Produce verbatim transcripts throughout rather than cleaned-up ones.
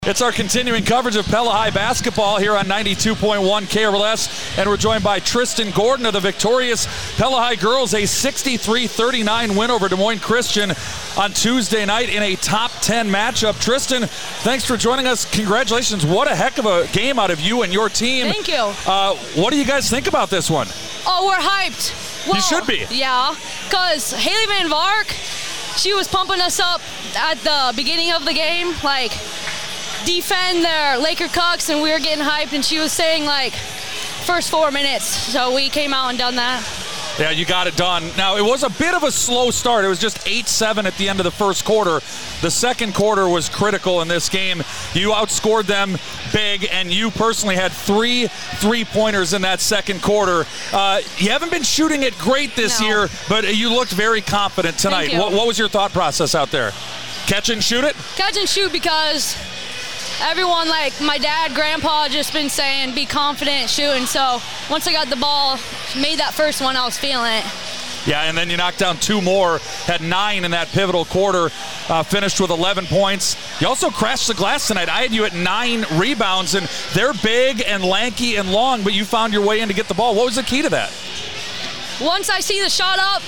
It's our continuing coverage of Pella High basketball here on ninety-two point one K R L S, and we're joined by Tristan Gordon of the victorious Pella High girls, a sixty-three thirty-nine win over Des Moines Christian on Tuesday night in a top ten matchup. Tristan, thanks for joining us. Congratulations. What a heck of a game out of you and your team. Thank you. Uh, what do you guys think about this one? Oh, we're hyped. Well, you should be. Yeah, because Haley Van Vark, she was pumping us up at the beginning of the game, like, defend their Laker Cucks, and we were getting hyped, and she was saying, like, first four minutes. So we came out and done that. Yeah, you got it done. Now, it was a bit of a slow start. It was just eight seven at the end of the first quarter. The second quarter was critical in this game. You outscored them big, and you personally had three three-pointers in that second quarter. Uh, you haven't been shooting it great this No. year, but you looked very confident tonight. Thank you. What, what was your thought process out there? Catch and shoot it? Catch and shoot, because everyone, like my dad, grandpa, just been saying be confident shooting. So once I got the ball, made that first one, I was feeling it. Yeah, and then you knocked down two more, had nine in that pivotal quarter, uh, finished with eleven points. You also crashed the glass tonight. I had you at nine rebounds, and they're big and lanky and long, but you found your way in to get the ball. What was the key to that? Once I see the shot up,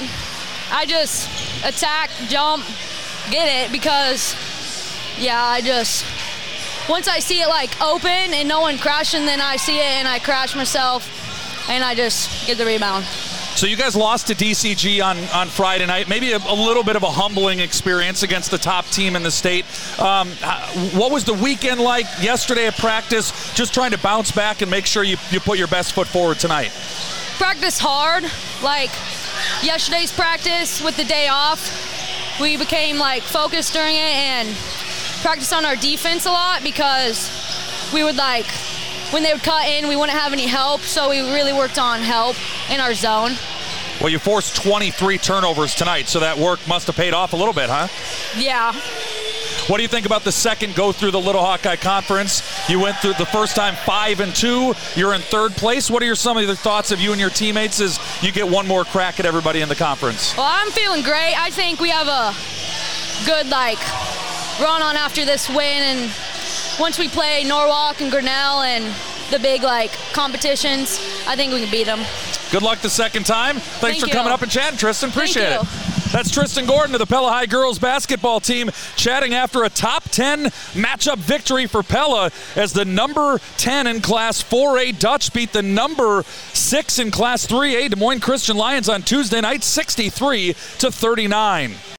I just attack, jump, get it, because, yeah, I just, once I see it, like, open and no one crashing, then I see it and I crash myself, and I just get the rebound. So you guys lost to D C G on, on Friday night. Maybe a, a little bit of a humbling experience against the top team in the state. Um, what was the weekend like yesterday at practice? Just trying to bounce back and make sure you, you put your best foot forward tonight. Practice hard. Like yesterday's practice with the day off, we became like focused during it and practiced on our defense a lot, because we would, like, when they would cut in, we wouldn't have any help, so we really worked on help in our zone. Well, you forced twenty-three turnovers tonight, so that work must have paid off a little bit, huh? Yeah. What do you think about the second go through the Little Hawkeye Conference? You went through the first time five and two. You're in third place. What are your, some of the thoughts of you and your teammates as you get one more crack at everybody in the conference? Well, I'm feeling great. I think we have a good, like, run on after this win, and once we play Norwalk and Grinnell and the big, like, competitions, I think we can beat them. Good luck the second time. Thanks Thank for you. coming up and chatting, Tristan. Appreciate Thank it. you. That's Tristan Gordon of the Pella High girls basketball team chatting after a top ten matchup victory for Pella, as the number ten in Class four A Dutch beat the number six in Class three A Des Moines Christian Lions on Tuesday night, sixty-three to thirty-nine.